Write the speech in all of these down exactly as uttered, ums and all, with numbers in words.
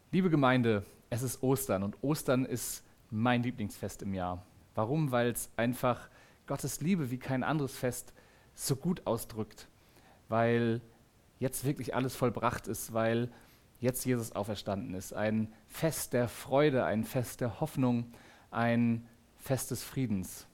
Liebe Gemeinde, es ist Ostern und Ostern ist mein Lieblingsfest im Jahr. Warum? Weil es einfach Gottes Liebe wie kein anderes Fest so gut ausdrückt. Weil jetzt wirklich alles vollbracht ist, weil jetzt Jesus auferstanden ist. Ein Fest der Freude, ein Fest der Hoffnung, ein Fest des Friedens.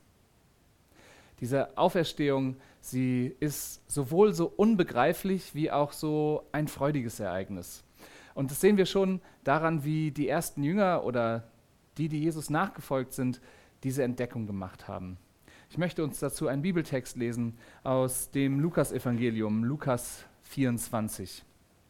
Diese Auferstehung, sie ist sowohl so unbegreiflich wie auch so ein freudiges Ereignis. Und das sehen wir schon daran, wie die ersten Jünger oder die, die Jesus nachgefolgt sind, diese Entdeckung gemacht haben. Ich möchte uns dazu einen Bibeltext lesen aus dem Lukas-Evangelium, Lukas vierundzwanzig.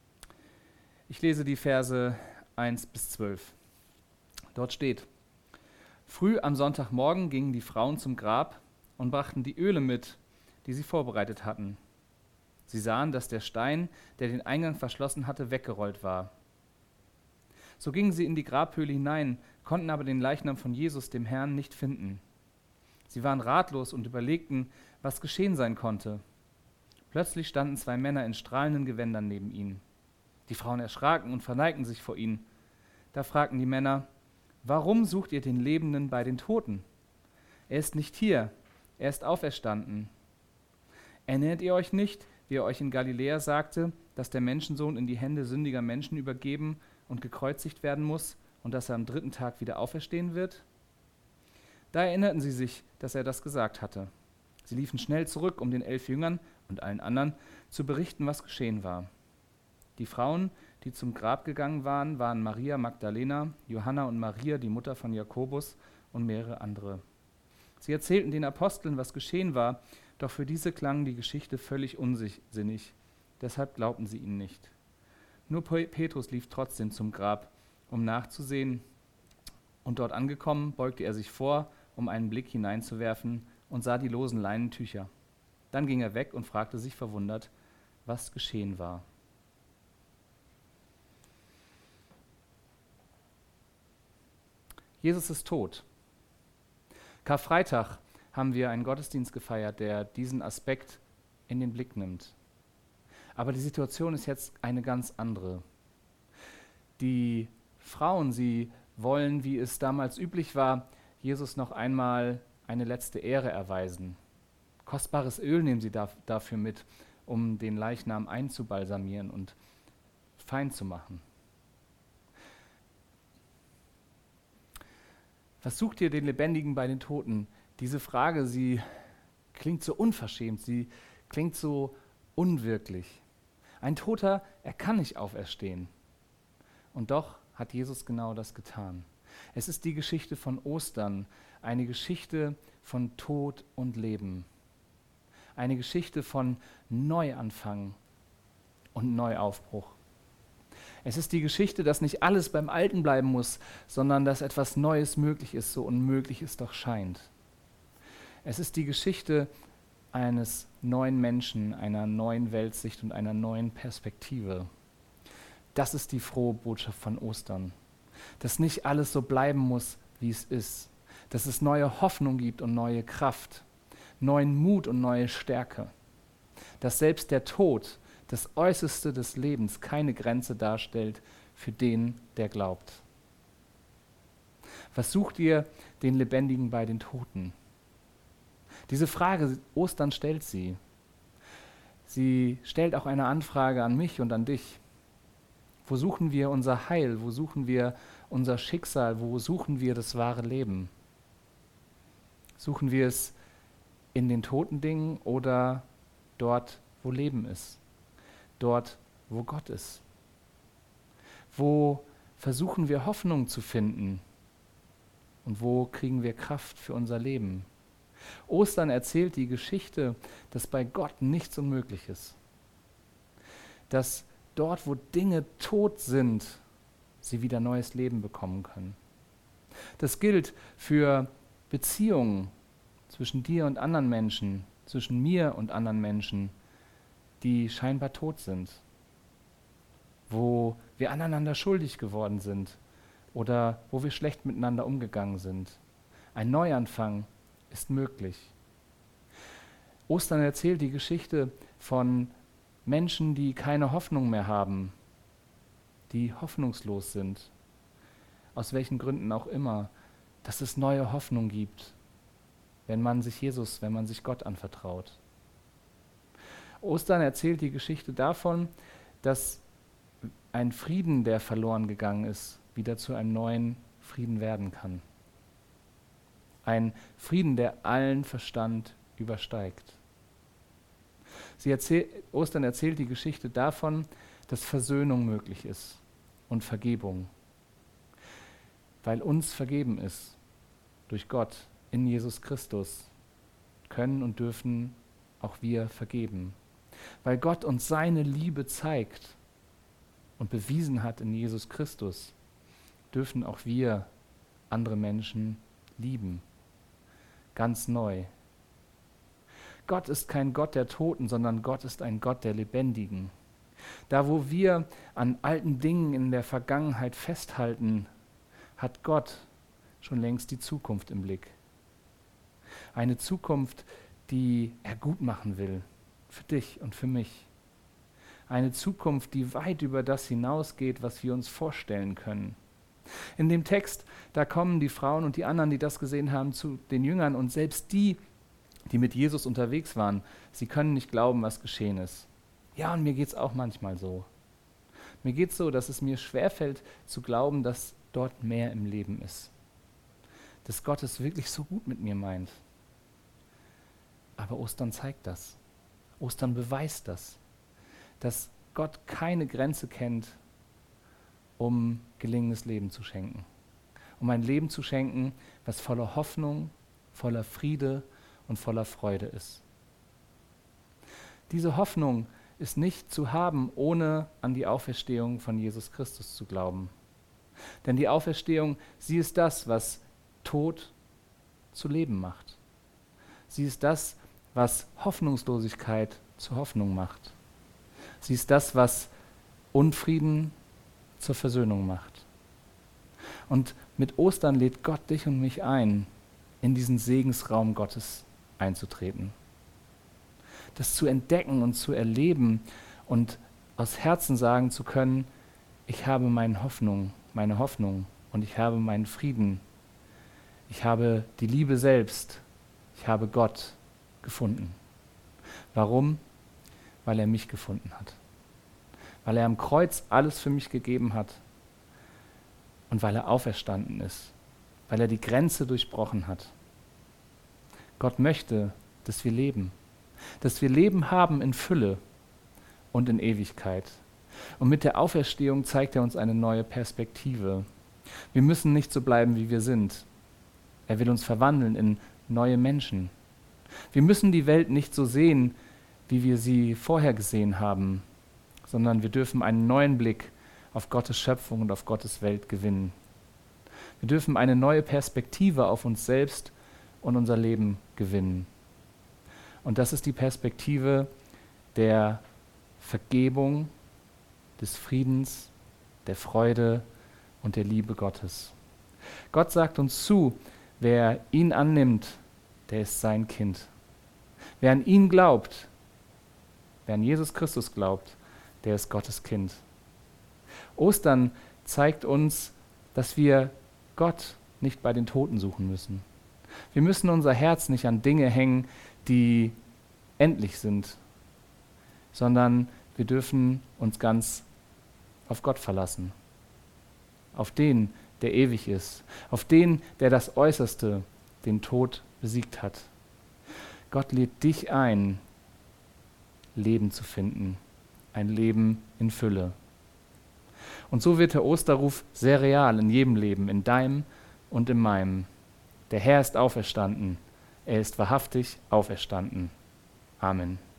Ich lese die Verse eins bis zwölf. Dort steht: Früh am Sonntagmorgen gingen die Frauen zum Grab und brachten die Öle mit, die sie vorbereitet hatten. Sie sahen, dass der Stein, der den Eingang verschlossen hatte, weggerollt war. So gingen sie in die Grabhöhle hinein, konnten aber den Leichnam von Jesus, dem Herrn, nicht finden. Sie waren ratlos und überlegten, was geschehen sein konnte. Plötzlich standen zwei Männer in strahlenden Gewändern neben ihnen. Die Frauen erschraken und verneigten sich vor ihnen. Da fragten die Männer: Warum sucht ihr den Lebenden bei den Toten? Er ist nicht hier, er ist auferstanden. Erinnert ihr euch nicht, wie er euch in Galiläa sagte, dass der Menschensohn in die Hände sündiger Menschen übergeben und gekreuzigt werden muss und dass er am dritten Tag wieder auferstehen wird? Da erinnerten sie sich, dass er das gesagt hatte. Sie liefen schnell zurück, um den elf Jüngern und allen anderen zu berichten, was geschehen war. Die Frauen, die zum Grab gegangen waren, waren Maria Magdalena, Johanna und Maria, die Mutter von Jakobus, und mehrere andere. Sie erzählten den Aposteln, was geschehen war, doch für diese klang die Geschichte völlig unsinnig. Deshalb glaubten sie ihnen nicht. Nur Petrus lief trotzdem zum Grab, um nachzusehen, und dort angekommen, beugte er sich vor, um einen Blick hineinzuwerfen, und sah die losen Leinentücher. Dann ging er weg und fragte sich verwundert, was geschehen war. Jesus ist tot. Karfreitag haben wir einen Gottesdienst gefeiert, der diesen Aspekt in den Blick nimmt. Aber die Situation ist jetzt eine ganz andere. Die Frauen, sie wollen, wie es damals üblich war, Jesus noch einmal eine letzte Ehre erweisen. Kostbares Öl nehmen sie da, dafür mit, um den Leichnam einzubalsamieren und fein zu machen. Was sucht ihr den Lebendigen bei den Toten? Diese Frage, sie klingt so unverschämt, sie klingt so unwirklich. Ein Toter, er kann nicht auferstehen. Und doch hat Jesus genau das getan. Es ist die Geschichte von Ostern, eine Geschichte von Tod und Leben. Eine Geschichte von Neuanfang und Neuaufbruch. Es ist die Geschichte, dass nicht alles beim Alten bleiben muss, sondern dass etwas Neues möglich ist, so unmöglich es doch scheint. Es ist die Geschichte eines neuen Menschen, einer neuen Weltsicht und einer neuen Perspektive. Das ist die frohe Botschaft von Ostern. Dass nicht alles so bleiben muss, wie es ist. Dass es neue Hoffnung gibt und neue Kraft, neuen Mut und neue Stärke. Dass selbst der Tod, das Äußerste des Lebens, keine Grenze darstellt für den, der glaubt. Was sucht ihr den Lebendigen bei den Toten? Diese Frage, Ostern stellt sie. Sie stellt auch eine Anfrage an mich und an dich. Wo suchen wir unser Heil? Wo suchen wir unser Schicksal? Wo suchen wir das wahre Leben? Suchen wir es in den toten Dingen oder dort, wo Leben ist? Dort, wo Gott ist? Wo versuchen wir Hoffnung zu finden? Und wo kriegen wir Kraft für unser Leben? Ostern erzählt die Geschichte, dass bei Gott nichts unmöglich ist. Dass dort, wo Dinge tot sind, sie wieder neues Leben bekommen können. Das gilt für Beziehungen zwischen dir und anderen Menschen, zwischen mir und anderen Menschen, die scheinbar tot sind, wo wir aneinander schuldig geworden sind oder wo wir schlecht miteinander umgegangen sind. Ein Neuanfang ist möglich. Ostern erzählt die Geschichte von Menschen, die keine Hoffnung mehr haben, die hoffnungslos sind, aus welchen Gründen auch immer, dass es neue Hoffnung gibt, wenn man sich Jesus, wenn man sich Gott anvertraut. Ostern erzählt die Geschichte davon, dass ein Frieden, der verloren gegangen ist, wieder zu einem neuen Frieden werden kann. Ein Frieden, der allen Verstand übersteigt. Sie erzähl, Ostern erzählt die Geschichte davon, dass Versöhnung möglich ist und Vergebung. Weil uns vergeben ist durch Gott in Jesus Christus, können und dürfen auch wir vergeben. Weil Gott uns seine Liebe zeigt und bewiesen hat in Jesus Christus, dürfen auch wir andere Menschen lieben. Ganz neu. Gott ist kein Gott der Toten, sondern Gott ist ein Gott der Lebendigen. Da, wo wir an alten Dingen in der Vergangenheit festhalten, hat Gott schon längst die Zukunft im Blick. Eine Zukunft, die er gut machen will, für dich und für mich. Eine Zukunft, die weit über das hinausgeht, was wir uns vorstellen können. In dem Text, da kommen die Frauen und die anderen, die das gesehen haben, zu den Jüngern und selbst die, die mit Jesus unterwegs waren, sie können nicht glauben, was geschehen ist. Ja, und mir geht es auch manchmal so. Mir geht es so, dass es mir schwerfällt zu glauben, dass dort mehr im Leben ist. Dass Gott es wirklich so gut mit mir meint. Aber Ostern zeigt das. Ostern beweist das. Dass Gott keine Grenze kennt, um gelingendes Leben zu schenken. Um ein Leben zu schenken, was voller Hoffnung, voller Friede und voller Freude ist. Diese Hoffnung ist nicht zu haben, ohne an die Auferstehung von Jesus Christus zu glauben. Denn die Auferstehung, sie ist das, was Tod zu Leben macht. Sie ist das, was Hoffnungslosigkeit zu Hoffnung macht. Sie ist das, was Unfrieden zur Versöhnung macht. Und mit Ostern lädt Gott dich und mich ein, in diesen Segensraum Gottes einzutreten. Das zu entdecken und zu erleben und aus Herzen sagen zu können, ich habe meine Hoffnung, meine Hoffnung und ich habe meinen Frieden. Ich habe die Liebe selbst. Ich habe Gott gefunden. Warum? Weil er mich gefunden hat. Weil er am Kreuz alles für mich gegeben hat und weil er auferstanden ist, weil er die Grenze durchbrochen hat. Gott möchte, dass wir leben, dass wir Leben haben in Fülle und in Ewigkeit. Und mit der Auferstehung zeigt er uns eine neue Perspektive. Wir müssen nicht so bleiben, wie wir sind. Er will uns verwandeln in neue Menschen. Wir müssen die Welt nicht so sehen, wie wir sie vorher gesehen haben, sondern wir dürfen einen neuen Blick auf Gottes Schöpfung und auf Gottes Welt gewinnen. Wir dürfen eine neue Perspektive auf uns selbst und unser Leben gewinnen. Und das ist die Perspektive der Vergebung, des Friedens, der Freude und der Liebe Gottes. Gott sagt uns zu, wer ihn annimmt, der ist sein Kind. Wer an ihn glaubt, wer an Jesus Christus glaubt, der ist Gottes Kind. Ostern zeigt uns, dass wir Gott nicht bei den Toten suchen müssen. Wir müssen unser Herz nicht an Dinge hängen, die endlich sind, sondern wir dürfen uns ganz auf Gott verlassen. Auf den, der ewig ist. Auf den, der das Äußerste, den Tod, besiegt hat. Gott lädt dich ein, Leben zu finden. Ein Leben in Fülle. Und so wird der Osterruf sehr real in jedem Leben, in deinem und in meinem. Der Herr ist auferstanden. Er ist wahrhaftig auferstanden. Amen.